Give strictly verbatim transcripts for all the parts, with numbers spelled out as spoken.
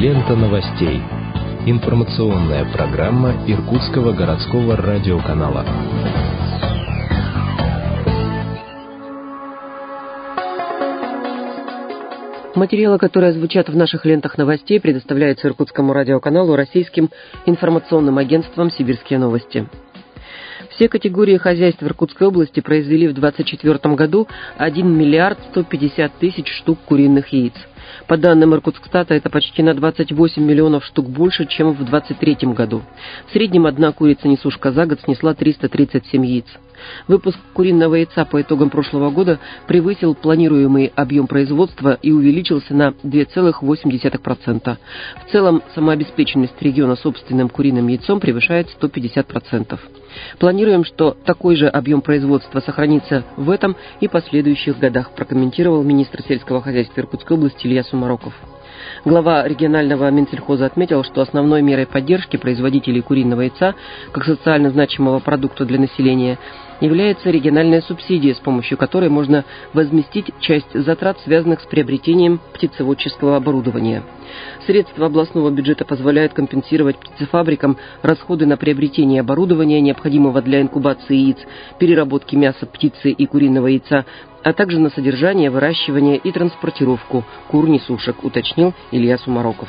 Лента новостей. Информационная программа Иркутского городского радиоканала. Материалы, которые звучат в наших лентах новостей, предоставляются Иркутскому радиоканалу российским информационным агентством «Сибирские новости». Все категории хозяйств в Иркутской области произвели в двадцать четвёртом году один миллиард сто пятьдесят тысяч штук куриных яиц. По данным Иркутскстата, это почти на двадцать восемь миллионов штук больше, чем в двадцать третьем году. В среднем одна курица-несушка за год снесла триста тридцать семь яиц. Выпуск куриного яйца по итогам прошлого года превысил планируемый объем производства и увеличился на два целых восемь десятых процента. В целом, самообеспеченность региона собственным куриным яйцом превышает сто пятьдесят процентов. Планируем, что такой же объем производства сохранится в этом и последующих годах, прокомментировал министр сельского хозяйства Иркутской области Илья Сумароков. Глава регионального Минсельхоза отметил, что основной мерой поддержки производителей куриного яйца, как социально значимого продукта для населения, является региональная субсидия, с помощью которой можно возместить часть затрат, связанных с приобретением птицеводческого оборудования. Средства областного бюджета позволяют компенсировать птицефабрикам расходы на приобретение оборудования, необходимого для инкубации яиц, переработки мяса птицы и куриного яйца, а также на содержание, выращивание и транспортировку кур-несушек, уточнил Илья Сумароков.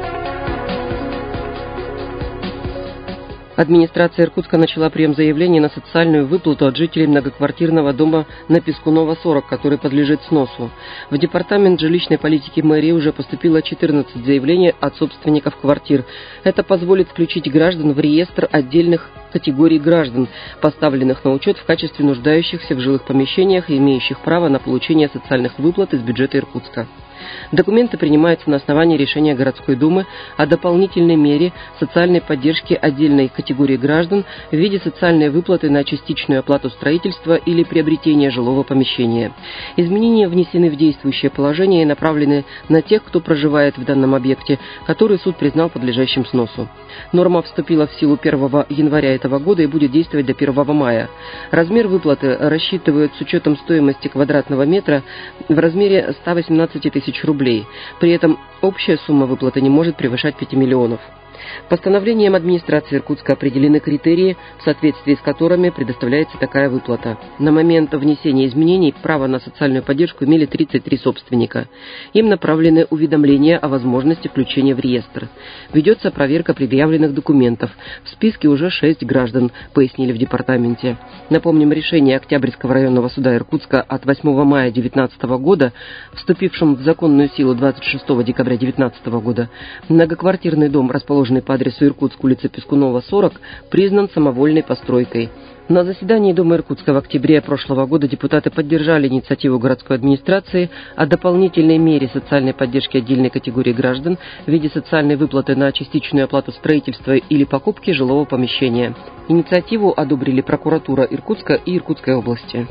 Администрация Иркутска начала прием заявлений на социальную выплату от жителей многоквартирного дома на Пескунова, сорок, который подлежит сносу. В департамент жилищной политики мэрии уже поступило четырнадцать заявлений от собственников квартир. Это позволит включить граждан в реестр отдельных категорий граждан, поставленных на учет в качестве нуждающихся в жилых помещениях и имеющих право на получение социальных выплат из бюджета Иркутска. Документы принимаются на основании решения городской думы о дополнительной мере социальной поддержки отдельной категории граждан в виде социальной выплаты на частичную оплату строительства или приобретения жилого помещения. Изменения внесены в действующее положение и направлены на тех, кто проживает в данном объекте, который суд признал подлежащим сносу. Норма вступила в силу первого января этого года и будет действовать до первого мая. Размер выплаты рассчитывают с учетом стоимости квадратного метра в размере ста восемнадцати тысяч рублей. При этом общая сумма выплаты не может превышать пяти миллионов. Постановлением администрации Иркутска определены критерии, в соответствии с которыми предоставляется такая выплата. На момент внесения изменений право на социальную поддержку имели тридцать три собственника. Им направлены уведомления о возможности включения в реестр. Ведется проверка предъявленных документов. В списке уже шесть граждан, пояснили в департаменте. Напомним, решение Октябрьского районного суда Иркутска от восьмого мая две тысячи девятнадцатого года, вступившим в законную силу двадцать шестого декабря две тысячи девятнадцатого года, многоквартирный дом, расположенный по адресу Иркутск, улица Пескунова, сорок, признан самовольной постройкой. На заседании Дома Иркутска в октябре прошлого года депутаты поддержали инициативу городской администрации о дополнительной мере социальной поддержки отдельной категории граждан в виде социальной выплаты на частичную оплату строительства или покупки жилого помещения. Инициативу одобрили прокуратура Иркутска и Иркутской области.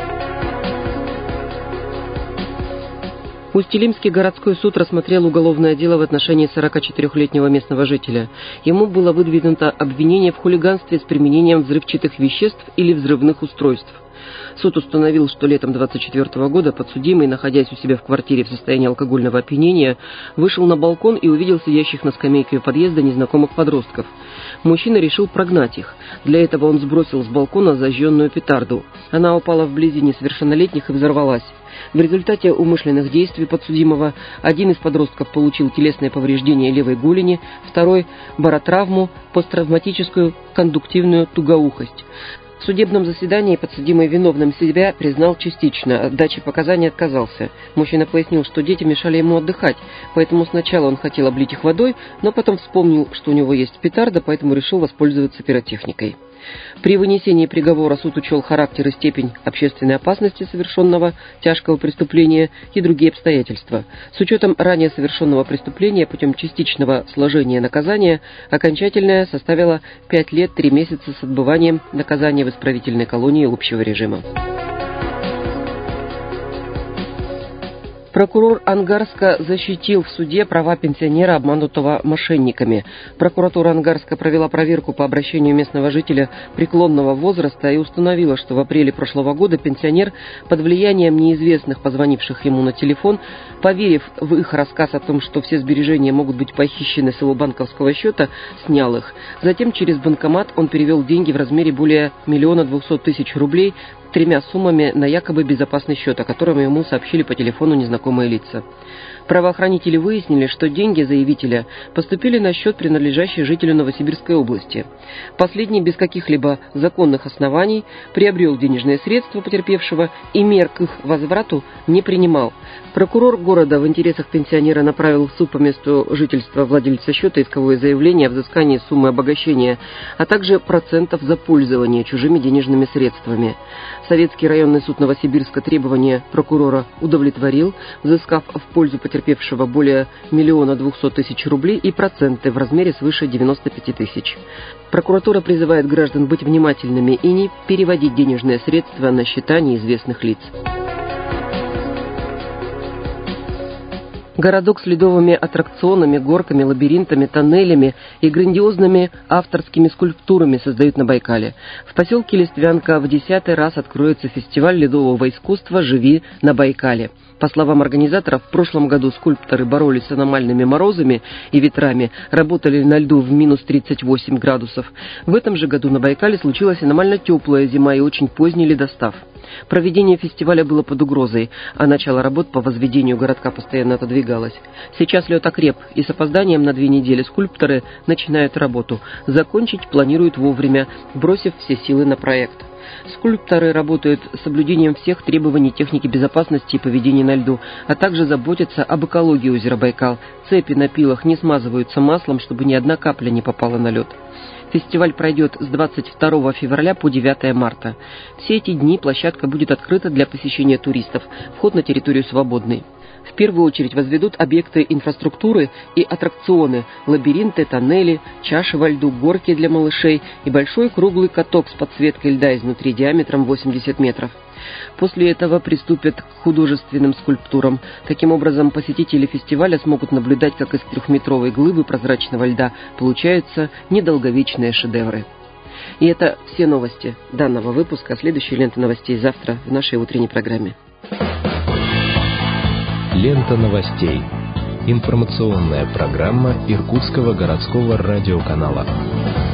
Усть-Илимский городской суд рассмотрел уголовное дело в отношении сорокачетырёхлетнего местного жителя. Ему было выдвинуто обвинение в хулиганстве с применением взрывчатых веществ или взрывных устройств. Суд установил, что летом двадцать четвёртого года подсудимый, находясь у себя в квартире в состоянии алкогольного опьянения, вышел на балкон и увидел сидящих на скамейке у подъезда незнакомых подростков. Мужчина решил прогнать их. Для этого он сбросил с балкона зажженную петарду. Она упала вблизи несовершеннолетних и взорвалась. В результате умышленных действий подсудимого один из подростков получил телесные повреждения левой голени, второй – баротравму, посттравматическую кондуктивную тугоухость. В судебном заседании подсудимый виновным себя признал частично, от дачи показаний отказался. Мужчина пояснил, что дети мешали ему отдыхать, поэтому сначала он хотел облить их водой, но потом вспомнил, что у него есть петарда, поэтому решил воспользоваться пиротехникой. При вынесении приговора суд учел характер и степень общественной опасности совершенного тяжкого преступления и другие обстоятельства. С учетом ранее совершенного преступления путем частичного сложения наказания окончательное составило пять лет три месяца с отбыванием наказания в исправительной колонии общего режима. Прокурор Ангарска защитил в суде права пенсионера, обманутого мошенниками. Прокуратура Ангарска провела проверку по обращению местного жителя преклонного возраста и установила, что в апреле прошлого года пенсионер под влиянием неизвестных, позвонивших ему на телефон, поверив в их рассказ о том, что все сбережения могут быть похищены с его банковского счета, снял их. Затем через банкомат он перевел деньги в размере более миллиона двухсот тысяч рублей тремя суммами на якобы безопасный счет, о котором ему сообщили по телефону незнакомые лица. Правоохранители выяснили, что деньги заявителя поступили на счет, принадлежащий жителю Новосибирской области. Последний без каких-либо законных оснований приобрел денежные средства потерпевшего и мер к их возврату не принимал. Прокурор города в интересах пенсионера направил в суд по месту жительства владельца счета исковое заявление о взыскании суммы обогащения, а также процентов за пользование чужими денежными средствами. Советский районный суд Новосибирска требования прокурора удовлетворил, взыскав в пользу потерпевшего более миллиона двухсот тысяч рублей и проценты в размере свыше девяноста пяти тысяч. Прокуратура призывает граждан быть внимательными и не переводить денежные средства на счета неизвестных лиц. Городок с ледовыми аттракционами, горками, лабиринтами, тоннелями и грандиозными авторскими скульптурами создают на Байкале. В поселке Листвянка в десятый раз откроется фестиваль ледового искусства «Живи на Байкале». По словам организаторов, в прошлом году скульпторы боролись с аномальными морозами и ветрами, работали на льду в минус тридцать восемь градусов. В этом же году на Байкале случилась аномально теплая зима и очень поздний ледостав. Проведение фестиваля было под угрозой, а начало работ по возведению городка постоянно отодвигалось. Сейчас лед окреп, и с опозданием на две недели скульпторы начинают работу. Закончить планируют вовремя, бросив все силы на проект. Скульпторы работают с соблюдением всех требований техники безопасности и поведения на льду, а также заботятся об экологии озера Байкал. Цепи на пилах не смазываются маслом, чтобы ни одна капля не попала на лед. Фестиваль пройдет с двадцать второго февраля по девятое марта. Все эти дни площадка будет открыта для посещения туристов. Вход на территорию свободный. В первую очередь возведут объекты инфраструктуры и аттракционы, лабиринты, тоннели, чаши во льду, горки для малышей и большой круглый каток с подсветкой льда изнутри диаметром восемьдесят метров. После этого приступят к художественным скульптурам. Таким образом, посетители фестиваля смогут наблюдать, как из трехметровой глыбы прозрачного льда получаются недолговечные шедевры. И это все новости данного выпуска. Следующие ленты новостей завтра в нашей утренней программе. Лента новостей. Информационная программа Иркутского городского радиоканала.